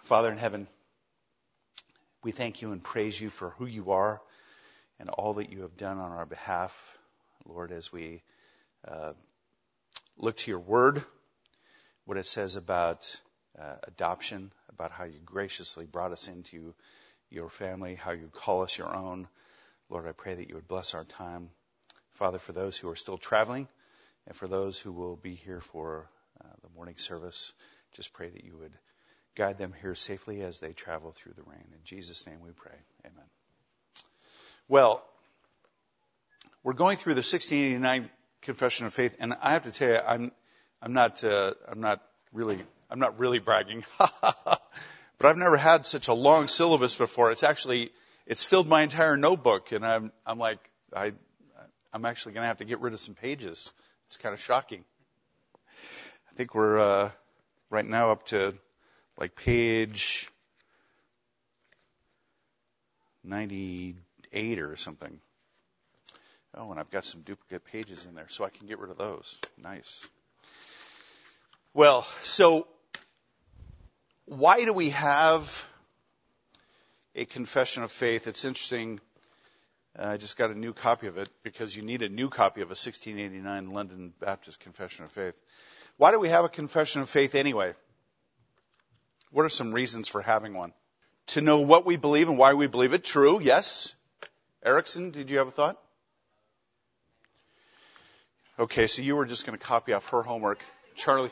Father in heaven, we thank you and praise you for who you are and all that you have done on our behalf. Lord, as we look to your word, what it says about adoption, about how you graciously brought us into your family, how you call us your own. Lord, I pray that you would bless our time. Father, for those who are still traveling and for those who will be here for the morning service, just pray that you would guide them here safely as they travel through the rain. In Jesus' name we pray. Amen. Well, we're going through the 1689 Confession of Faith, and I have to tell you, I'm not really bragging, but I've never had such a long syllabus before. It's filled my entire notebook, and I'm actually going to have to get rid of some pages. It's kind of shocking. I think we're right now up to like page 98 or something. Oh, and I've got some duplicate pages in there, so I can get rid of those. Nice. Well, so why do we have a confession of faith? It's interesting. I just got a new copy of it because you need a new copy of a 1689 London Baptist Confession of Faith. Why do we have a confession of faith anyway? What are some reasons for having one? To know what we believe and why we believe it. True, yes. Erickson, did you have a thought? Okay, so you were just going to copy off her homework. Charlie.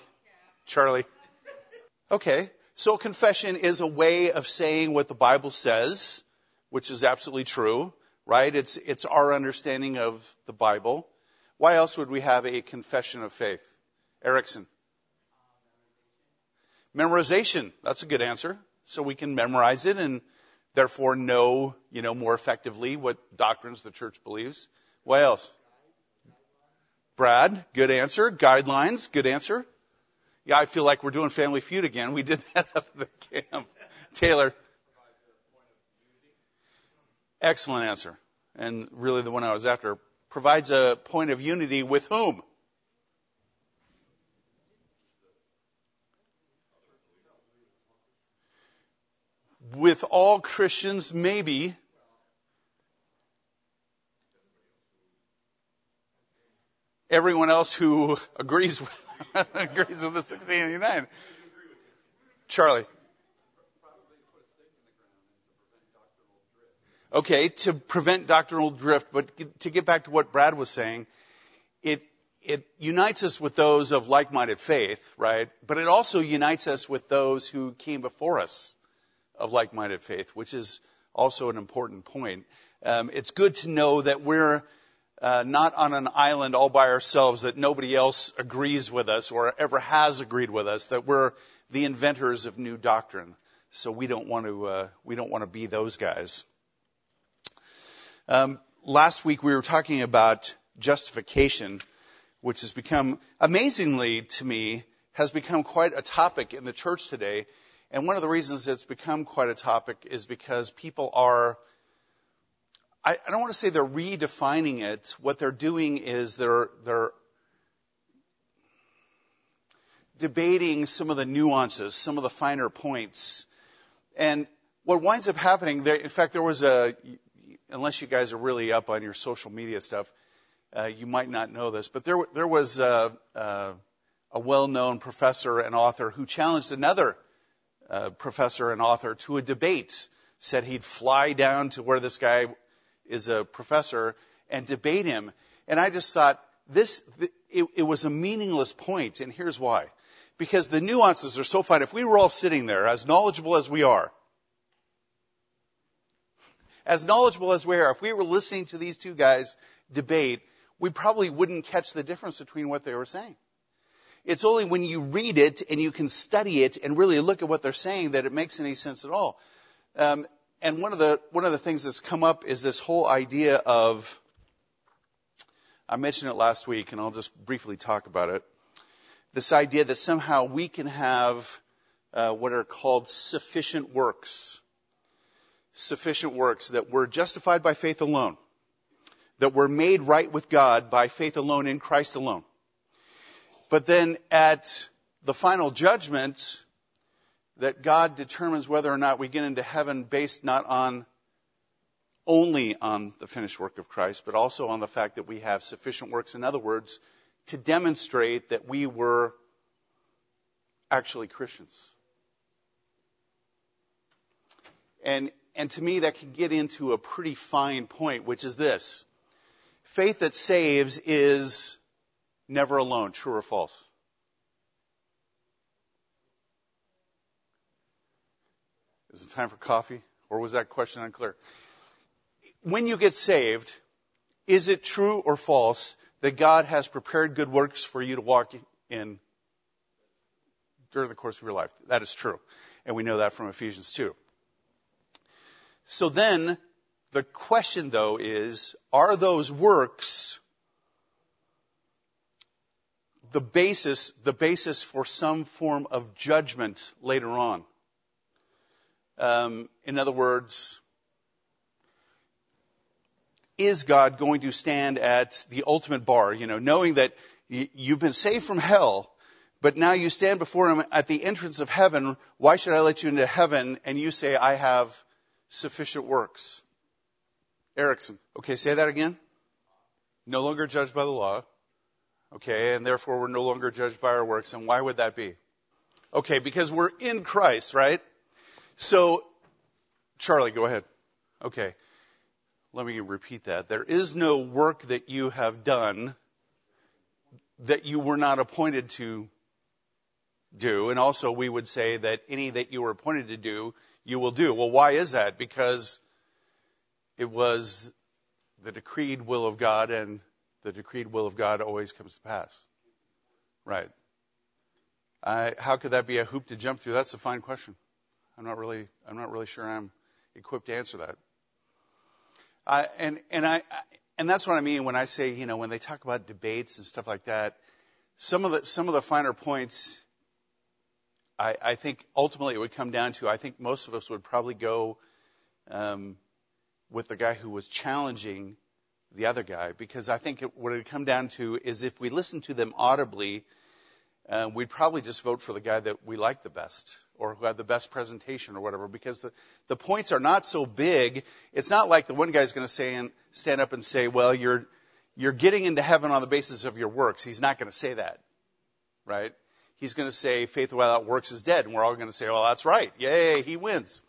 Okay, so confession is a way of saying what the Bible says, which is absolutely true, right? It's our understanding of the Bible. Why else would we have a confession of faith? Erickson. Memorization. That's a good answer. So we can memorize it and therefore know, more effectively what doctrines the church believes. What else? Brad, good answer. Guidelines, good answer. Yeah, I feel like we're doing Family Feud again. We did that at the camp. Taylor. Excellent answer. And really the one I was after. Provides a point of unity with whom? With all Christians, maybe. Everyone else who agrees with the 1689. Charlie. Okay, to prevent doctrinal drift, but to get back to what Brad was saying, it unites us with those of like-minded faith, right? But it also unites us with those who came before us of like-minded faith, which is also an important point. It's good to know that we're not on an island all by ourselves, that nobody else agrees with us or ever has agreed with us, that we're the inventors of new doctrine. So we don't want to be those guys. Last week we were talking about justification, which has become, amazingly to me, has become quite a topic in the church today. And one of the reasons it's become quite a topic is because people are, I don't want to say they're redefining it. What they're doing is they're debating some of the nuances, some of the finer points. And what winds up happening there, in fact, there was unless you guys are really up on your social media stuff, you might not know this, but there was a well-known professor and author who challenged another professor and author to a debate, said he'd fly down to where this guy is a professor and debate him. And I just thought it was a meaningless point, and here's why. Because the nuances are so fine. If we were all sitting there, as knowledgeable as we are, if we were listening to these two guys debate, we probably wouldn't catch the difference between what they were saying. It's only when you read it and you can study it and really look at what they're saying that it makes any sense at all. And one of the things that's come up is this whole idea of, I mentioned it last week and I'll just briefly talk about it. This idea that somehow we can have what are called sufficient works. Sufficient works, that we're justified by faith alone. That we're made right with God by faith alone in Christ alone. But then at the final judgment, that God determines whether or not we get into heaven based not only on the finished work of Christ, but also on the fact that we have sufficient works. In other words, to demonstrate that we were actually Christians. And to me, that can get into a pretty fine point, which is this. Faith that saves is never alone. True or false? Is it time for coffee? Or was that question unclear? When you get saved, is it true or false that God has prepared good works for you to walk in during the course of your life? That is true. And we know that from Ephesians 2. So then, the question though is, are those works the basis for some form of judgment later on? In other words, is God going to stand at the ultimate bar, knowing that you've been saved from hell, but now you stand before him at the entrance of heaven? Why should I let you into heaven? And you say, I have sufficient works. Erickson. Okay, say that again. No longer judged by the law. Okay, and therefore we're no longer judged by our works. And why would that be? Okay, because we're in Christ, right? So, Charlie, go ahead. Okay. Let me repeat that. There is no work that you have done that you were not appointed to do. And also we would say that any that you were appointed to do, you will do. Well, why is that? Because it was the decreed will of God, and the decreed will of God always comes to pass. Right. How could that be a hoop to jump through? That's a fine question. I'm not really sure I'm equipped to answer that. And that's what I mean when I say, when they talk about debates and stuff like that, some of the finer points, I think ultimately it would come down to, I think most of us would probably go with the guy who was challenging the other guy, because I think what it would come down to is if we listen to them audibly, we'd probably just vote for the guy that we like the best, or who had the best presentation or whatever, because the points are not so big. It's not like the one guy's going to stand up and say, well, you're getting into heaven on the basis of your works. He's not going to say that, right? He's going to say faith without works is dead, and we're all going to say, well, that's right. Yay, he wins.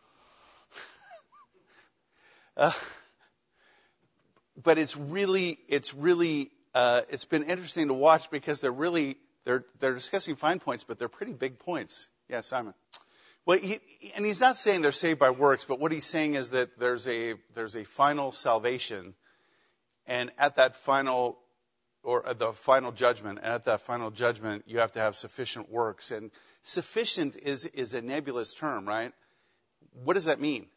But it's been interesting to watch, because they're discussing fine points, but they're pretty big points. Yeah, Simon. Well, he's not saying they're saved by works, but what he's saying is that there's a final salvation, and at that final, or at the final judgment, you have to have sufficient works. And sufficient is a nebulous term, right? What does that mean?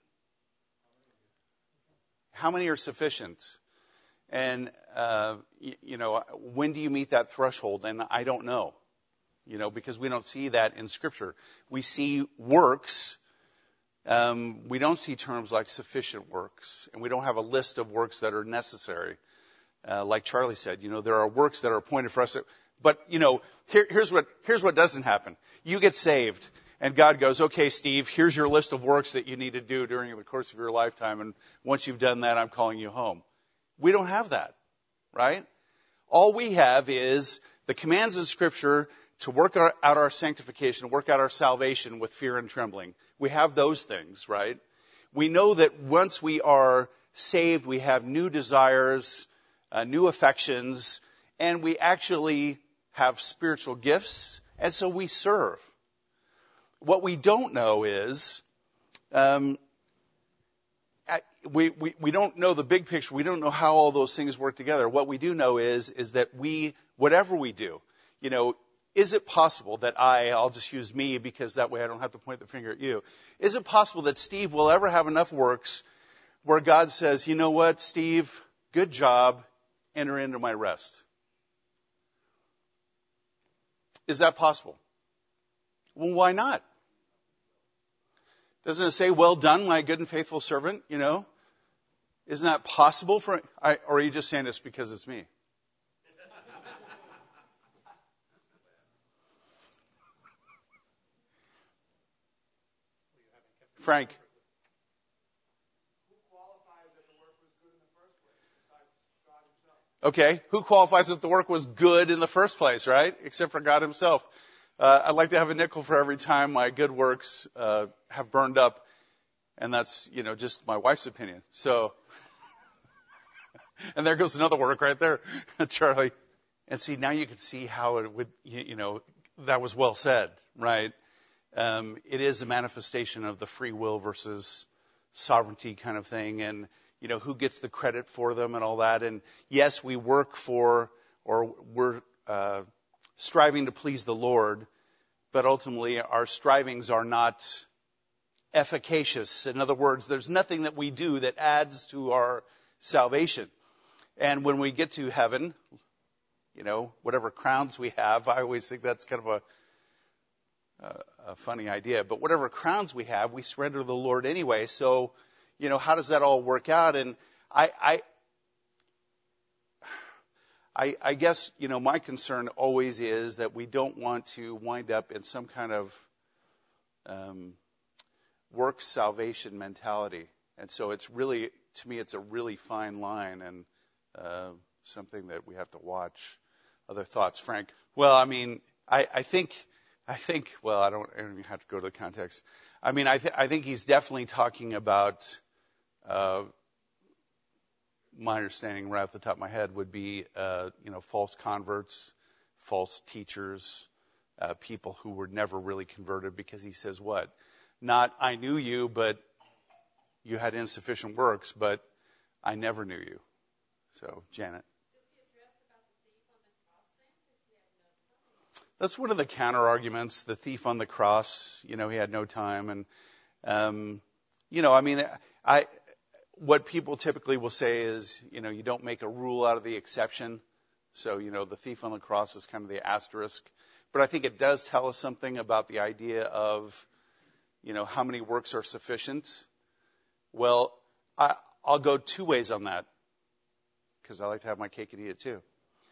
How many are sufficient? And, when do you meet that threshold? And I don't know, because we don't see that in Scripture. We see works. We don't see terms like sufficient works. And we don't have a list of works that are necessary. Like Charlie said, there are works that are appointed for us. But, here's what doesn't happen. You get saved, and God goes, okay, Steve, here's your list of works that you need to do during the course of your lifetime. And once you've done that, I'm calling you home. We don't have that, right? All we have is the commands of Scripture to work out our sanctification, work out our salvation with fear and trembling. We have those things, right? We know that once we are saved, we have new desires, new affections, and we actually have spiritual gifts, and so we serve. What we don't know is, we don't know the big picture. We don't know how all those things work together. What we do know is that whatever we do, is it possible that I'll just use me, because that way I don't have to point the finger at you. Is it possible that Steve will ever have enough works where God says, you know what, Steve, good job, enter into my rest? Is that possible? Well, why not? Doesn't it say, well done, my good and faithful servant, Isn't that possible or are you just saying this because it's me? Frank. Okay, who qualifies that the work was good in the first place, right? Except for God himself. I'd like to have a nickel for every time my good works have burned up, and that's, just my wife's opinion. So, and there goes another work right there, Charlie. And see, now you can see how it would, that was well said, right? It is a manifestation of the free will versus sovereignty kind of thing, and who gets the credit for them and all that. And yes, we work for, or we're striving to please the Lord, but ultimately our strivings are not efficacious. In other words, there's nothing that we do that adds to our salvation. And when we get to heaven, whatever crowns we have, I always think that's kind of a funny idea, but whatever crowns we have, we surrender to the Lord anyway. So, how does that all work out? And I guess, my concern always is that we don't want to wind up in some kind of work salvation mentality. And so it's really, to me, it's a really fine line and something that we have to watch. Other thoughts, Frank? Well, I mean, I think, well, I don't even have to go to the context. I mean, I think he's definitely talking about, my understanding right off the top of my head would be, false converts, false teachers, people who were never really converted, because he says what? Not, I knew you, but you had insufficient works, but I never knew you. So, Janet. That's one of the counter arguments, the thief on the cross, he had no time. And, what people typically will say is, you don't make a rule out of the exception. So, the thief on the cross is kind of the asterisk. But I think it does tell us something about the idea of, how many works are sufficient. Well, I'll go two ways on that, because I like to have my cake and eat it too.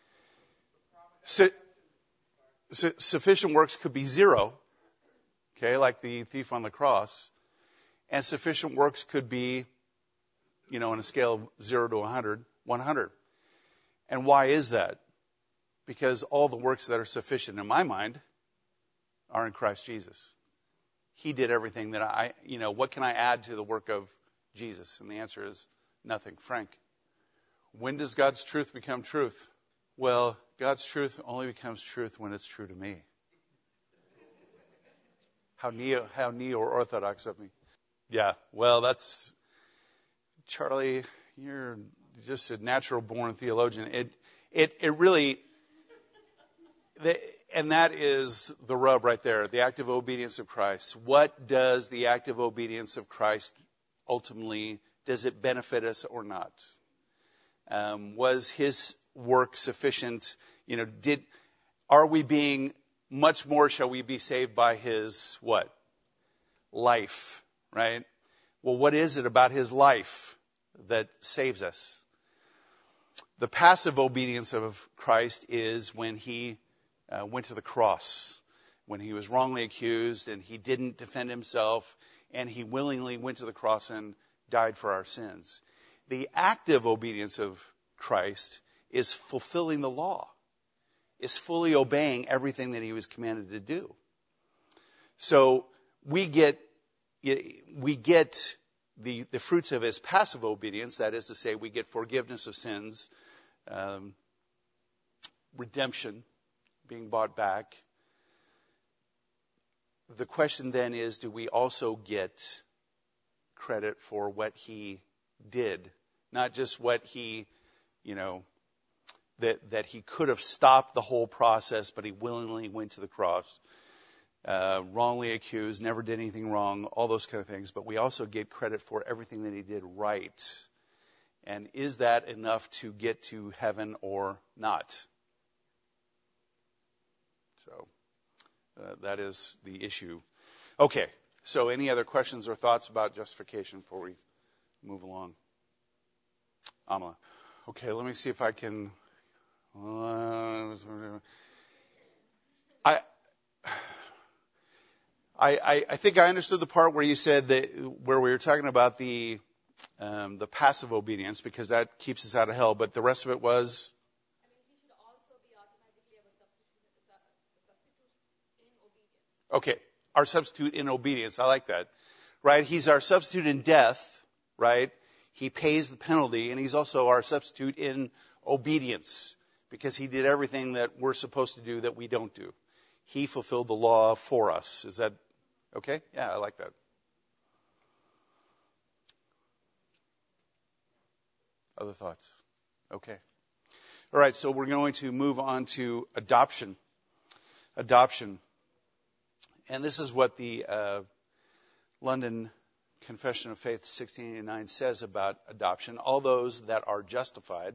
So sufficient works could be 0, okay, like the thief on the cross. And sufficient works could be, on a scale of 0 to 100, 100. And why is that? Because all the works that are sufficient in my mind are in Christ Jesus. He did everything that what can I add to the work of Jesus? And the answer is nothing. Frank, when does God's truth become truth? Well, God's truth only becomes truth when it's true to me. How neo-orthodox of me. Yeah, well, that's, Charlie, you're just a natural-born theologian. It really, and that is the rub right there, the active obedience of Christ. What does the active obedience of Christ ultimately, does it benefit us or not? Was his work sufficient? Are we being much more, shall we be saved by his what? Life, right? Well, what is it about his life that saves us? The passive obedience of Christ is when he went to the cross, when he was wrongly accused and he didn't defend himself, and he willingly went to the cross and died for our sins. The active obedience of Christ is fulfilling the law, is fully obeying everything that he was commanded to do. So we get the fruits of his passive obedience, that is to say, we get forgiveness of sins, redemption, being bought back. The question then is, do we also get credit for what he did? Not just what he, that he could have stopped the whole process, but he willingly went to the cross, wrongly accused, never did anything wrong, all those kind of things. But we also get credit for everything that he did right. And is that enough to get to heaven or not? So that is the issue. Okay, so any other questions or thoughts about justification before we move along? Amala. Okay, let me see if I can... I think I understood the part where you said that, where we were talking about the passive obedience, because that keeps us out of hell, but the rest of it was? Okay, our substitute in obedience. I like that. Right? He's our substitute in death, right? He pays the penalty, and he's also our substitute in obedience, because he did everything that we're supposed to do that we don't do. He fulfilled the law for us. Is that okay? Yeah, I like that. Other thoughts? Okay. All right, so we're going to move on to adoption. Adoption. And this is what the London Confession of Faith 1689 says about adoption. All those that are justified,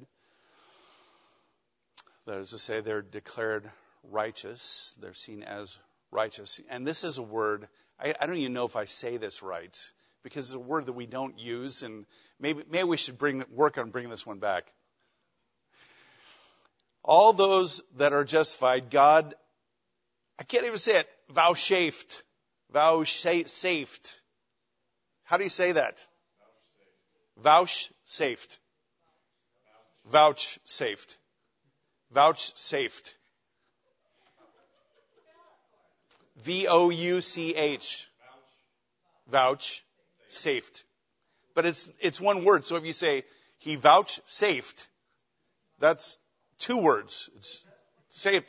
that is to say, they're declared righteous, they're seen as righteous. And this is a word, I don't even know if I say this right, because it's a word that we don't use, and maybe we should work on bringing this one back. All those that are justified, God, I can't even say it, vouchsafed. Vouchsafed. How do you say that? Vouchsafed. Vouchsafed. Vouchsafed. V-O-U-C-H. Vouchsafed. But it's one word, so if you say, he vouchsafed, that's two words. It's saved.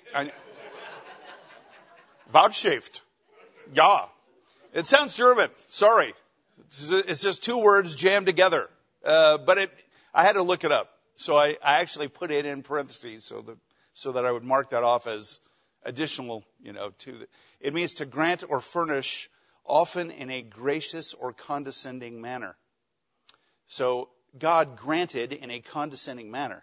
Vouchsafed. Ja. It sounds German. Sorry. It's just two words jammed together. But I had to look it up. So I actually put it in parentheses so that I would mark that off as additional, it means to grant or furnish, often in a gracious or condescending manner. So God granted in a condescending manner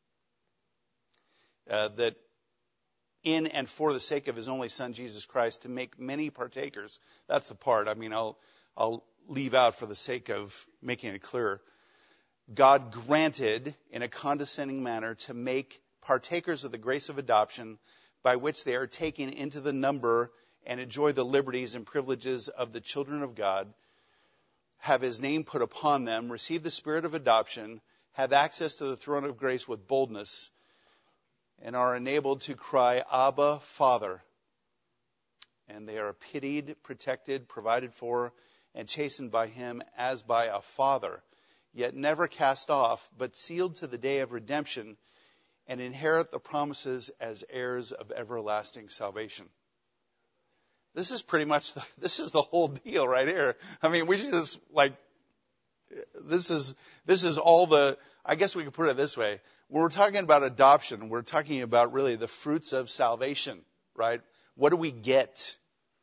that in and for the sake of his only Son, Jesus Christ, to make many partakers. That's the part. I'll leave out for the sake of making it clear. God granted in a condescending manner to make partakers of the grace of adoption, by which they are taken into the number and enjoy the liberties and privileges of the children of God, have his name put upon them, receive the spirit of adoption, have access to the throne of grace with boldness, and are enabled to cry, Abba, Father. And they are pitied, protected, provided for, and chastened by him as by a father, yet never cast off, but sealed to the day of redemption, and inherit the promises as heirs of everlasting salvation. This is pretty much this is the whole deal right here. We should just this is all the, I guess we could put it this way. When we're talking about adoption, we're talking about really the fruits of salvation, right? What do we get?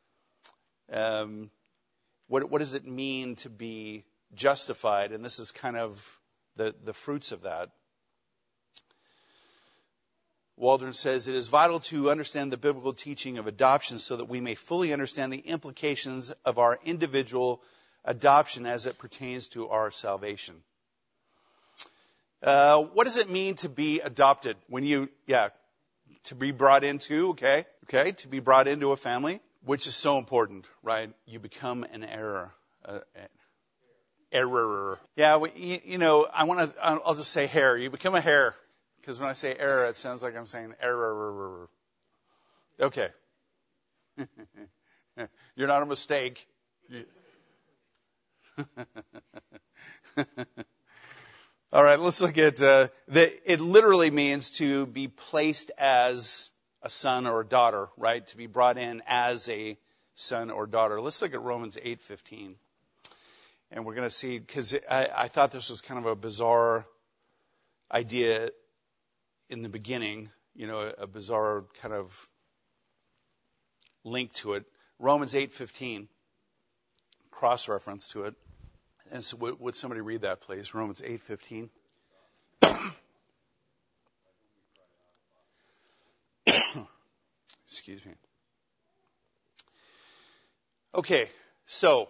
What does it mean to be justified? And this is kind of the fruits of that. Waldron says, it is vital to understand the biblical teaching of adoption so that we may fully understand the implications of our individual adoption as it pertains to our salvation. What does it mean to be adopted? To be brought into, to be brought into a family, which is so important, right? You become an heir. Error. Yeah, I'll just say hair. You become a hair. Because when I say error, it sounds like I'm saying error. Okay. You're not a mistake. All right, let's look at it literally means to be placed as a son or a daughter, right? To be brought in as a son or daughter. Let's look at Romans 8:15. And we're going to see, because I thought this was kind of a bizarre idea in the beginning, a bizarre kind of link to it. Romans 8:15, cross-reference to it. And so would somebody read that, please? Romans 8:15. Excuse me. Okay, so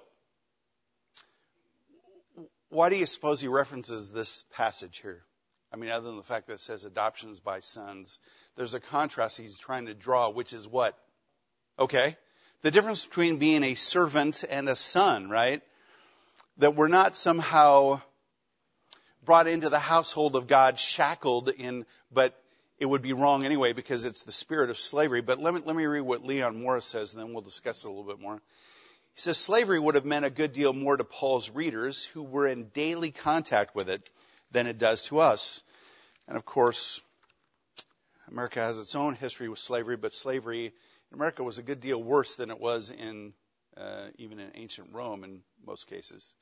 why do you suppose he references this passage here? Other than the fact that it says adoptions by sons, there's a contrast he's trying to draw, which is what? Okay, The difference between being a servant and a son, right? That we're not somehow brought into the household of God shackled in, but it would be wrong anyway because it's the spirit of slavery. But let me read what Leon Morris says, and then we'll discuss it a little bit more. He says, slavery would have meant a good deal more to Paul's readers who were in daily contact with it than it does to us. And of course, America has its own history with slavery, but slavery in America was a good deal worse than it was even in ancient Rome in most cases.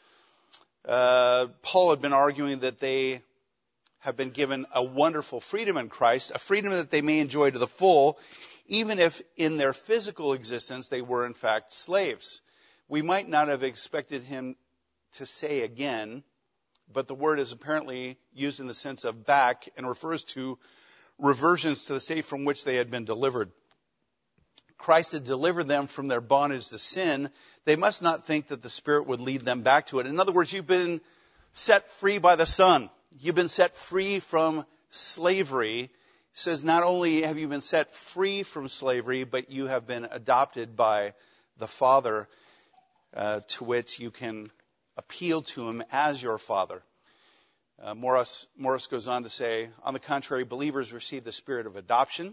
Paul had been arguing that they have been given a wonderful freedom in Christ, a freedom that they may enjoy to the full, even if in their physical existence they were in fact slaves. We might not have expected him to say again, but the word is apparently used in the sense of back and refers to reversions to the state from which they had been delivered. Christ had delivered them from their bondage to sin. They must not think that the Spirit would lead them back to it. In other words, you've been set free by the Son. You've been set free from slavery. It says not only have you been set free from slavery, but you have been adopted by the Father, to which you can appeal to Him as your Father. Morris goes on to say, on the contrary, believers receive the spirit of adoption.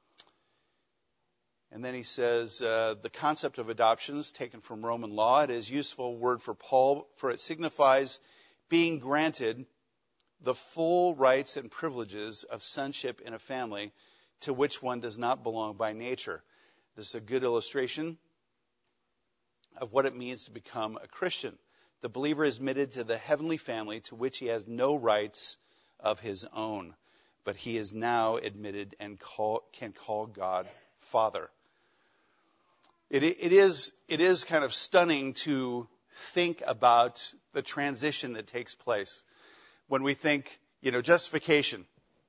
And then he says, the concept of adoption is taken from Roman law. It is a useful word for Paul, for it signifies being granted the full rights and privileges of sonship in a family to which one does not belong by nature. This is a good illustration of what it means to become a Christian. The believer is admitted to the heavenly family to which he has no rights of his own, but he is now admitted and can call God Father. It is kind of stunning to think about the transition that takes place when we think, justification.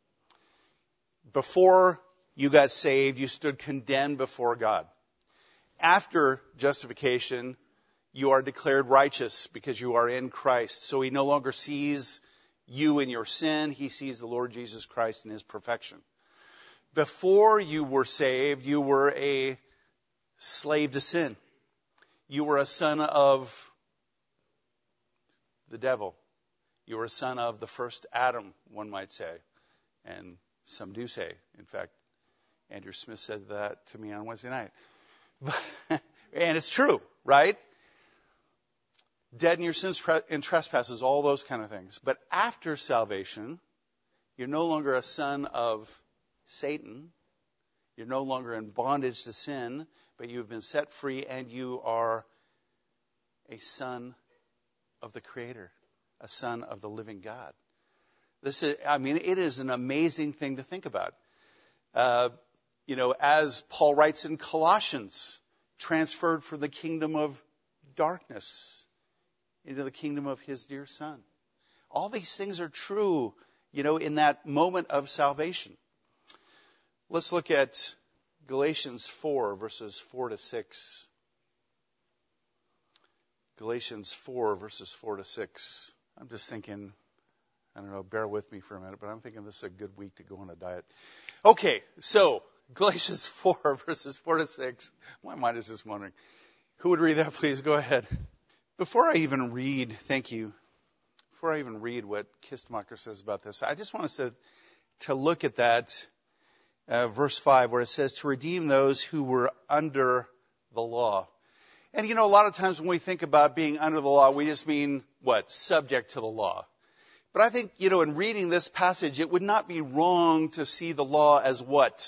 Before you got saved, you stood condemned before God. After justification, you are declared righteous because you are in Christ. So He no longer sees you in your sin. He sees the Lord Jesus Christ in His perfection. Before you were saved, you were a slave to sin. You were a son of the devil. You were a son of the first Adam, one might say. And some do say. In fact, Andrew Smith said that to me on Wednesday night. And it's true, right? Dead in your sins and trespasses, all those kind of things. But after salvation, you're no longer a son of Satan. You're no longer in bondage to sin, but you've been set free and you are a son of the Creator, a son of the living God. It is an amazing thing to think about. As Paul writes in Colossians, transferred from the kingdom of darkness into the kingdom of His dear Son. All these things are true, in that moment of salvation. Let's look at Galatians 4, verses 4 to 6. Galatians 4, verses 4 to 6. I'm just thinking, bear with me for a minute, but I'm thinking this is a good week to go on a diet. Okay, so Galatians 4, verses 4 to 6. My mind is just wondering. Who would read that, please? Go ahead. Before I even read what Kistemacher says about this, I just want us to look at that verse 5 where it says, to redeem those who were under the law. And a lot of times when we think about being under the law, we just mean, what? Subject to the law. But I think, in reading this passage, it would not be wrong to see the law as what?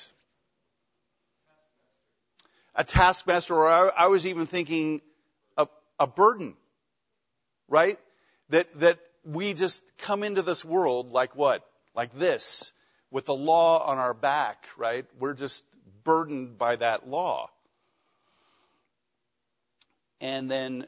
A taskmaster, or I was even thinking a burden, right? That we just come into this world like what? Like this, with the law on our back, right? We're just burdened by that law. And then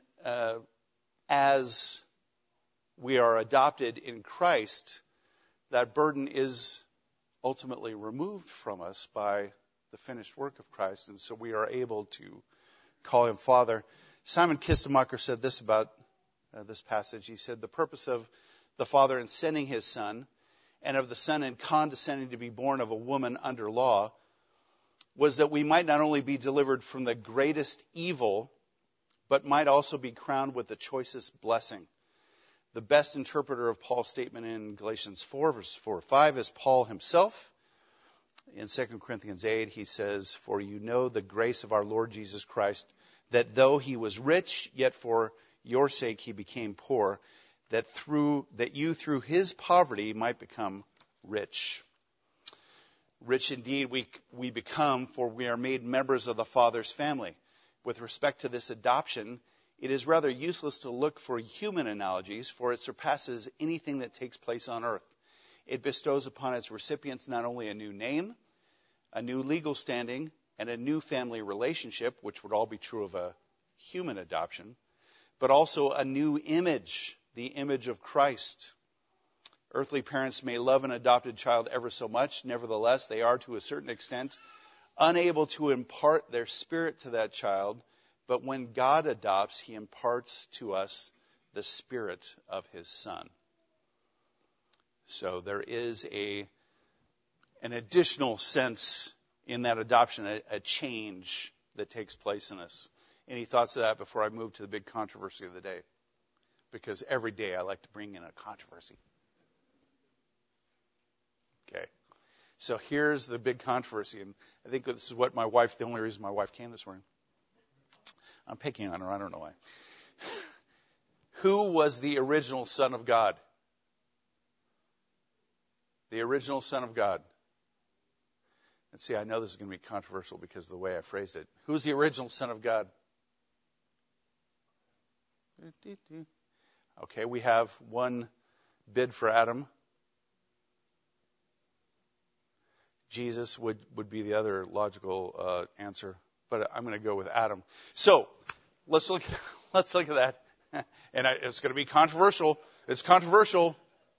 as we are adopted in Christ, that burden is ultimately removed from us by the finished work of Christ. And so we are able to call Him Father. Simon Kistemacher said this about this passage. He said, the purpose of the Father in sending His Son, and of the Son in condescending to be born of a woman under law, was that we might not only be delivered from the greatest evil, but might also be crowned with the choicest blessing. The best interpreter of Paul's statement in Galatians 4, verses 4 or 5 is Paul himself. In 2 Corinthians 8, he says, "For you know the grace of our Lord Jesus Christ, that though he was rich, yet for your sake he became poor, that you through his poverty might become rich." Rich indeed we become, for we are made members of the Father's family. With respect to this adoption, it is rather useless to look for human analogies, for it surpasses anything that takes place on earth. It bestows upon its recipients not only a new name, a new legal standing, and a new family relationship, which would all be true of a human adoption, but also a new image, the image of Christ. Earthly parents may love an adopted child ever so much. Nevertheless, they are, to a certain extent, unable to impart their spirit to that child. But when God adopts, he imparts to us the spirit of his Son. So there is an additional sense in that adoption, a change that takes place in us. Any thoughts of that before I move to the big controversy of the day? Because every day I like to bring in a controversy. Okay. So here's the big controversy, and I think this is what the only reason my wife came this morning. I'm picking on her, I don't know why. Who was the original Son of God? The original Son of God. Let's see, I know this is going to be controversial because of the way I phrased it. Who's the original Son of God? Okay, we have one bid for Adam. Jesus would be the other logical answer, but I'm going to go with Adam. So let's look at that, and it's going to be controversial. It's controversial.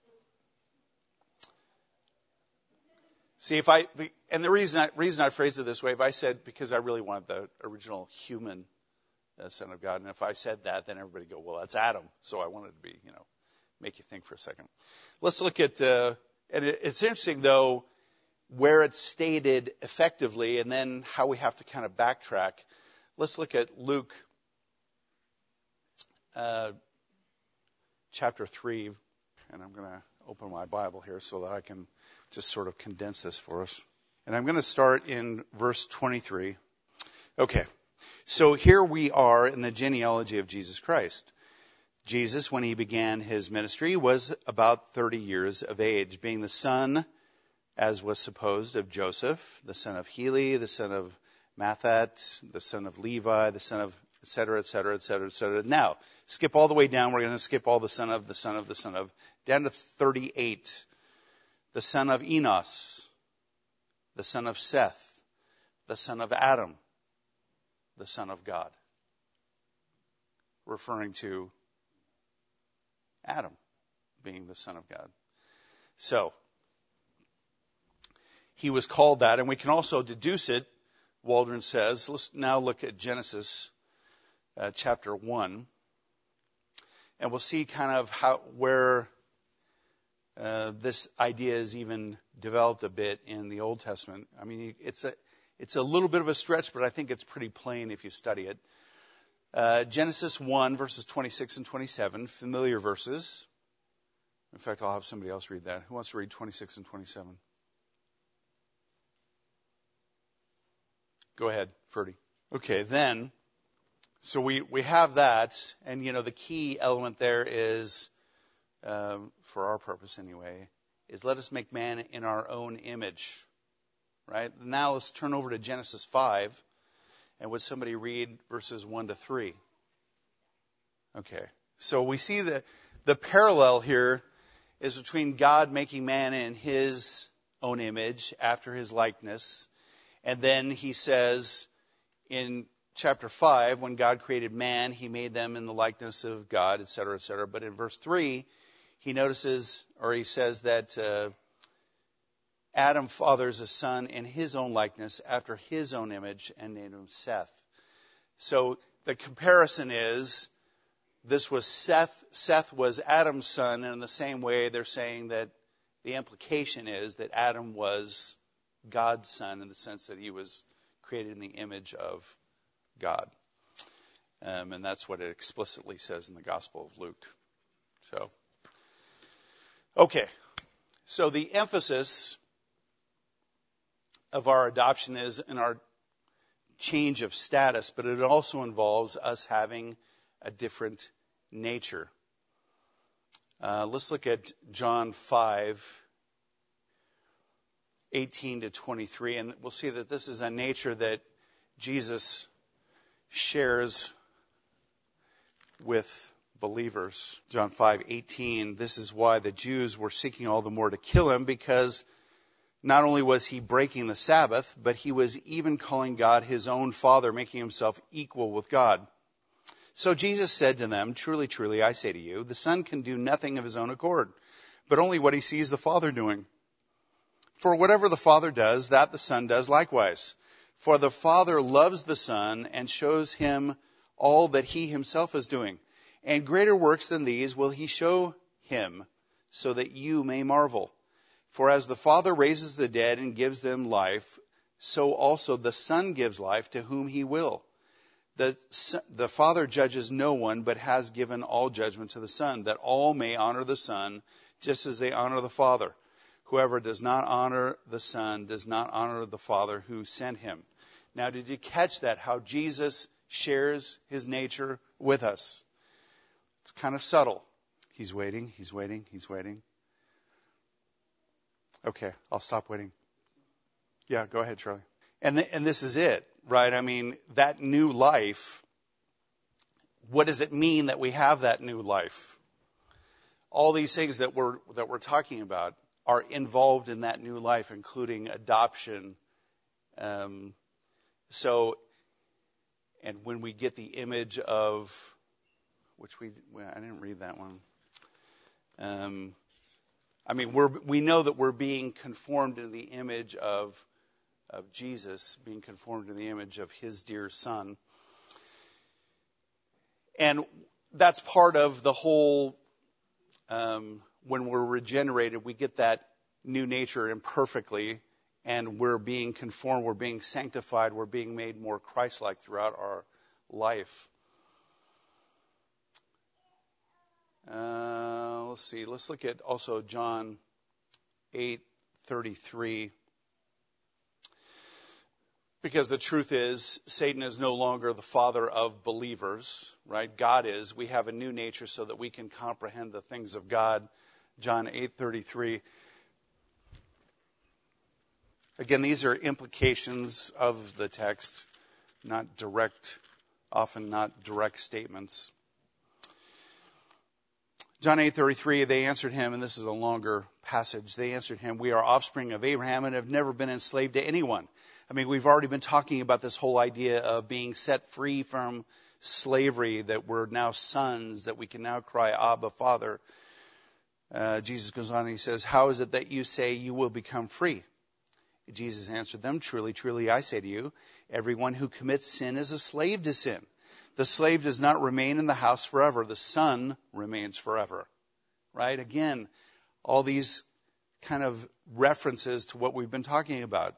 See, and the reason I phrased it this way, if I said because I really wanted the original human Son of God, and if I said that, then everybody would go, well, that's Adam. So I wanted to be, make you think for a second. Let's look at, and it's interesting though, where it's stated effectively, and then how we have to kind of backtrack. Let's look at Luke chapter 3, and I'm going to open my Bible here so that I can just sort of condense this for us. And I'm going to start in verse 23. Okay, so here we are in the genealogy of Jesus Christ. Jesus, when he began his ministry, was about 30 years of age, being the son, as was supposed, of Joseph, the son of Heli, the son of Mathat, the son of Levi, the son of et cetera, et cetera, et cetera, et cetera. Now, skip all the way down. We're going to skip all the son of, down to 38. The son of Enos, the son of Seth, the son of Adam, the son of God. Referring to Adam being the son of God. So, he was called that, and we can also deduce it, Waldron says. Let's now look at Genesis chapter 1, and we'll see kind of where this idea is even developed a bit in the Old Testament. I mean, it's a little bit of a stretch, but I think it's pretty plain if you study it. Genesis 1, verses 26 and 27, familiar verses. In fact, I'll have somebody else read that. Who wants to read 26 and 27? Go ahead, Ferdy. Okay, then, so we have that, and the key element there is, for our purpose anyway, is let us make man in our own image, right? Now let's turn over to Genesis 5, and would somebody read verses 1 to 3? Okay, so we see the parallel here is between God making man in his own image, after his likeness. And then he says in chapter 5, when God created man, he made them in the likeness of God, et cetera, et cetera. But in verse 3, he says that Adam fathers a son in his own likeness, after his own image, and named him Seth. So the comparison is, this was Seth was Adam's son, and in the same way they're saying that the implication is that Adam was God's son, in the sense that he was, created in the image of God. And that's what it explicitly says in the Gospel of Luke. Okay. So the emphasis of our adoption is in our change of status, but it also involves us having a different nature. Let's look at John 5:18-23, and we'll see that this is a nature that Jesus shares with believers. John 5:18, this is why the Jews were seeking all the more to kill him, because not only was he breaking the Sabbath, but he was even calling God his own Father, making himself equal with God. So Jesus said to them, "Truly, truly, I say to you, the Son can do nothing of his own accord, but only what he sees the Father doing. For whatever the Father does, that the Son does likewise. For the Father loves the Son and shows him all that he himself is doing. And greater works than these will he show him, so that you may marvel. For as the Father raises the dead and gives them life, so also the Son gives life to whom he will. The Father judges no one, but has given all judgment to the Son, that all may honor the Son, just as they honor the Father. Whoever does not honor the Son does not honor the Father who sent him." Now, did you catch that? How Jesus shares his nature with us? It's kind of subtle. He's waiting, he's waiting, he's waiting. Okay, I'll stop waiting. Yeah, go ahead, Charlie. And this is it, right? I mean, that new life, what does it mean that we have that new life? All these things that we're talking about are involved in that new life, including adoption. And when we get the image of, I didn't read that one. We know that we're being conformed in the image of Jesus, being conformed in the image of his dear Son. And that's part of the whole, when we're regenerated, we get that new nature imperfectly, and we're being conformed, we're being sanctified, we're being made more Christ-like throughout our life. Let's see. Let's look at also John 8:33. Because the truth is, Satan is no longer the father of believers, right? God is. We have a new nature so that we can comprehend the things of God. John 8:33. Again, these are implications of the text, often not direct statements. John 8:33, they answered him, and this is a longer passage, they answered him, "We are offspring of Abraham and have never been enslaved to anyone." I mean, we've already been talking about this whole idea of being set free from slavery, that we're now sons, that we can now cry, "Abba, Father." Jesus goes on and he says, "How is it that you say you will become free?" Jesus answered them, "Truly, truly, I say to you, everyone who commits sin is a slave to sin. The slave does not remain in the house forever. The son remains forever." Right? Again, all these kind of references to what we've been talking about.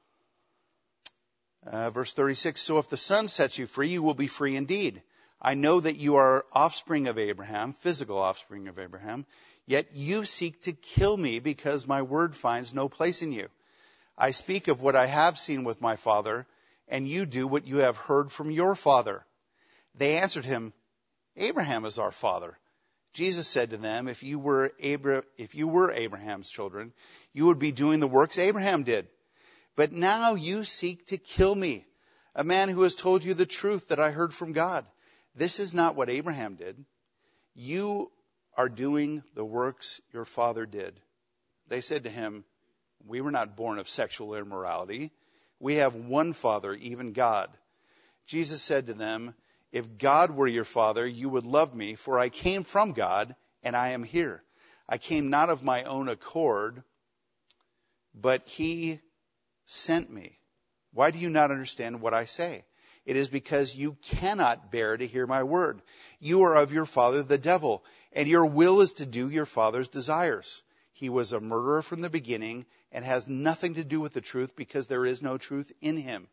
Verse 36, "So if the Son sets you free, you will be free indeed. I know that you are offspring of Abraham, physical offspring of Abraham, yet you seek to kill me because my word finds no place in you. I speak of what I have seen with my father, and you do what you have heard from your father." They answered him, "Abraham is our father." Jesus said to them, if you were Abraham's children, you would be doing the works Abraham did. But now you seek to kill me, a man who has told you the truth that I heard from God. This is not what Abraham did. You are doing the works your father did." They said to him, "We were not born of sexual immorality. We have one Father, even God." Jesus said to them, "If God were your Father, you would love me, for I came from God, and I am here. I came not of my own accord, but he sent me. Why do you not understand what I say? It is because you cannot bear to hear my word. You are of your father, the devil, and your will is to do your father's desires. He was a murderer from the beginning and has nothing to do with the truth because there is no truth in him.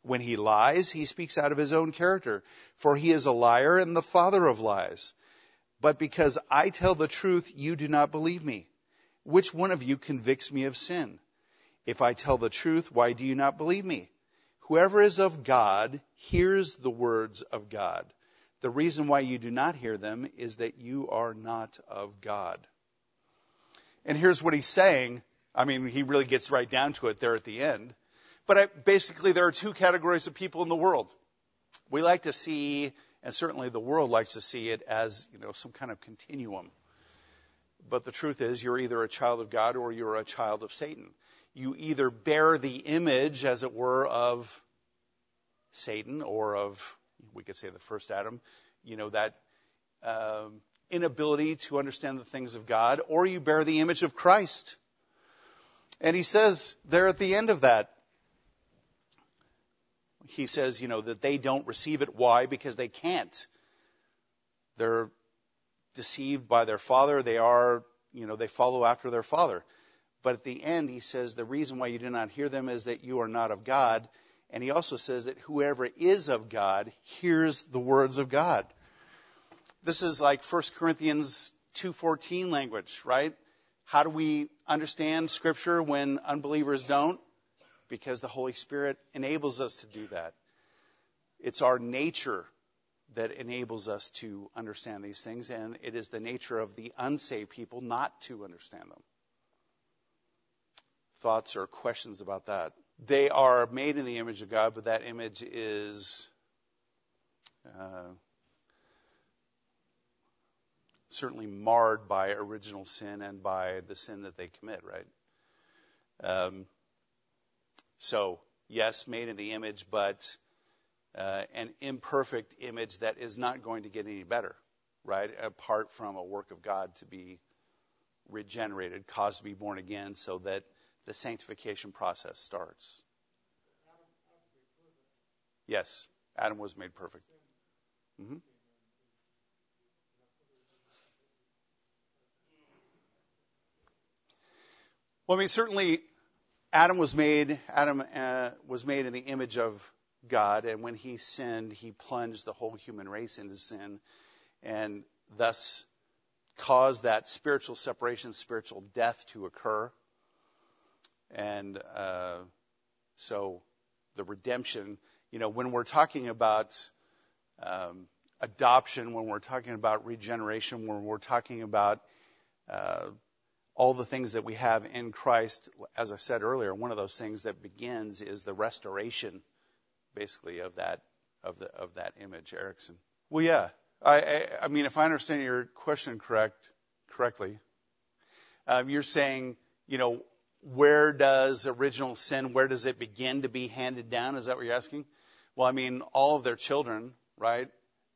When he lies, he speaks out of his own character, for he is a liar and the father of lies. But because I tell the truth, you do not believe me. Which one of you convicts me of sin? If I tell the truth, why do you not believe me? Whoever is of God hears the words of God. The reason why you do not hear them is that you are not of God. And here's what he's saying. I mean, he really gets right down to it there at the end. But basically, there are two categories of people in the world. We like to see, and certainly the world likes to see it as, some kind of continuum. But the truth is, you're either a child of God or you're a child of Satan. You either bear the image, as it were, of Satan or of, we could say, the first Adam, that inability to understand the things of God, or you bear the image of Christ. And he says there at the end of that, he says, that they don't receive it. Why? Because they can't. They're deceived by their father. They are, they follow after their father. But at the end, he says the reason why you do not hear them is that you are not of God. And he also says that whoever is of God hears the words of God. This is like 1 Corinthians 2:14 language, right? How do we understand Scripture when unbelievers don't? Because the Holy Spirit enables us to do that. It's our nature that enables us to understand these things, and it is the nature of the unsaved people not to understand them. Thoughts or questions about that? They are made in the image of God, but that image is certainly marred by original sin and by the sin that they commit, right? So, yes, made in the image, but an imperfect image that is not going to get any better, right? Apart from a work of God to be regenerated, caused to be born again, so that the sanctification process starts. Yes, Adam was made perfect. Mm-hmm. Well, I mean, certainly Adam was made in the image of God, and when he sinned, he plunged the whole human race into sin, and thus caused that spiritual separation, spiritual death to occur. And so the redemption, when we're talking about adoption, when we're talking about regeneration, when we're talking about all the things that we have in Christ, as I said earlier, one of those things that begins is the restoration, basically, of that image, Erickson. Well, yeah. I mean, if I understand your question correctly, you're saying, where does original sin, where does it begin to be handed down? Is that what you're asking? Well, I mean, all of their children, right?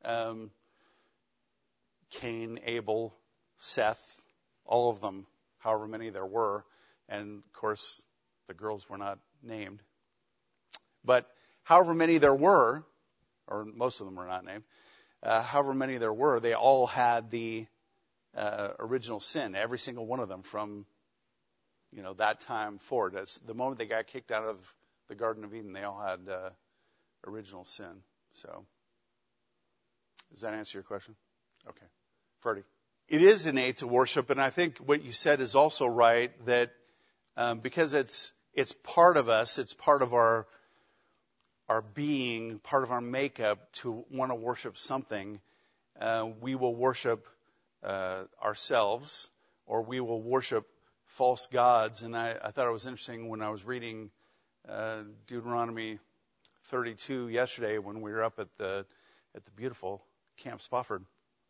Cain, Abel, Seth, all of them, however many there were. And, of course, the girls were not named. But however many there were, or most of them were not named, however many there were, they all had the original sin, every single one of them from, that time forward. That's the moment they got kicked out of the Garden of Eden, they all had original sin. So, does that answer your question? Okay. Freddie. It is innate to worship, and I think what you said is also right, that because it's part of us, it's part of our being, part of our makeup to want to worship something, we will worship ourselves, or we will worship false gods. And I thought it was interesting when I was reading Deuteronomy 32 yesterday when we were up at the beautiful Camp Spofford.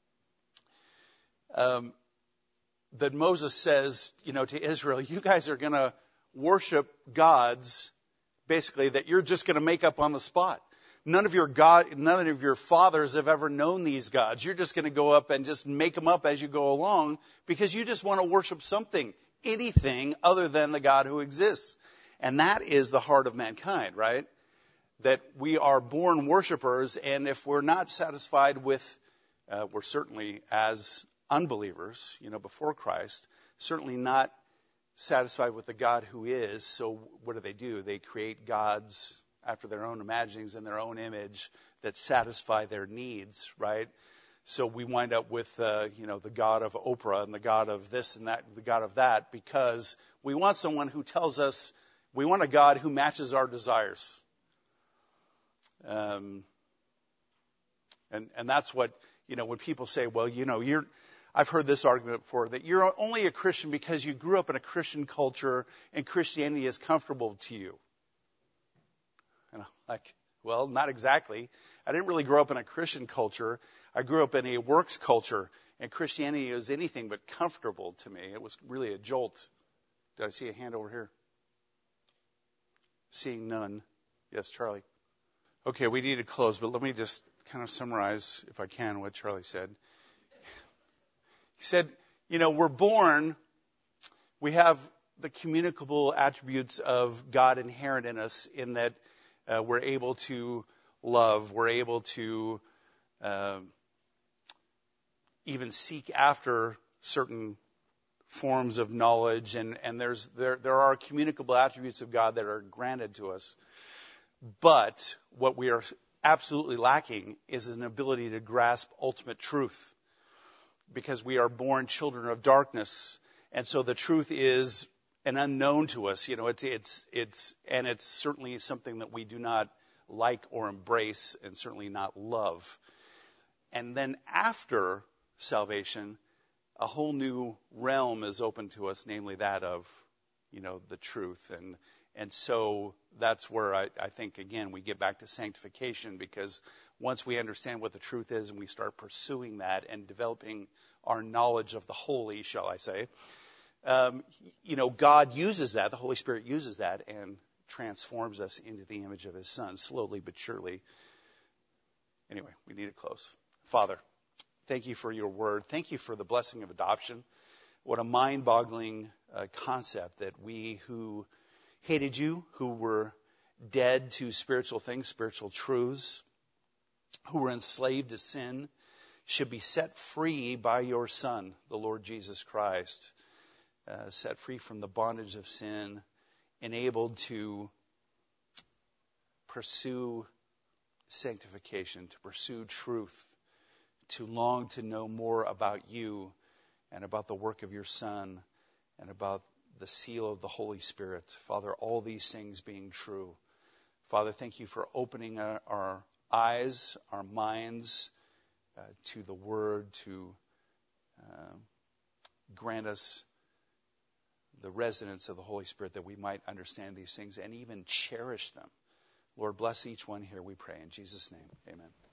That Moses says, to Israel, you guys are going to worship gods, basically, that you're just going to make up on the spot. None of your fathers have ever known these gods. You're just going to go up and just make them up as you go along because you just want to worship something, anything other than the God who exists. And that is the heart of mankind, right? That we are born worshipers, and if we're not satisfied with, we're certainly as unbelievers, before Christ, certainly not satisfied with the God who is. So what do? They create gods after their own imaginings and their own image that satisfy their needs, right? So we wind up with, the God of Oprah and the God of this and that, the God of that, because we want someone who tells us, we want a God who matches our desires. And that's what, when people say, well, I've heard this argument before, that you're only a Christian because you grew up in a Christian culture and Christianity is comfortable to you. And I'm like, well, not exactly. I didn't really grow up in a Christian culture. I grew up in a works culture, and Christianity is anything but comfortable to me. It was really a jolt. Did I see a hand over here? Seeing none. Yes, Charlie. Okay, we need to close, but let me just kind of summarize, if I can, what Charlie said. He said, we're born, we have the communicable attributes of God inherent in us, in that we're able to love, we're able to even seek after certain forms of knowledge, and there are communicable attributes of God that are granted to us. But what we are absolutely lacking is an ability to grasp ultimate truth, because we are born children of darkness, and so the truth is an unknown to us. It's certainly something that we do not like or embrace, and certainly not love. And then after salvation, a whole new realm is open to us, namely that of, the truth. And so that's where I think, again, we get back to sanctification, because once we understand what the truth is and we start pursuing that and developing our knowledge of the holy, shall I say, God uses that, the Holy Spirit uses that and transforms us into the image of his Son, slowly but surely. Anyway, we need to close. Father, thank you for your word. Thank you for the blessing of adoption. What a mind-boggling concept, that we who hated you, who were dead to spiritual things, spiritual truths, who were enslaved to sin, should be set free by your Son, the Lord Jesus Christ, set free from the bondage of sin, enabled to pursue sanctification, to pursue truth, to long to know more about you and about the work of your Son and about the seal of the Holy Spirit. Father, all these things being true. Father, thank you for opening our eyes, our minds to the Word, to grant us the residence of the Holy Spirit, that we might understand these things and even cherish them. Lord, bless each one here, we pray. In Jesus' name, amen.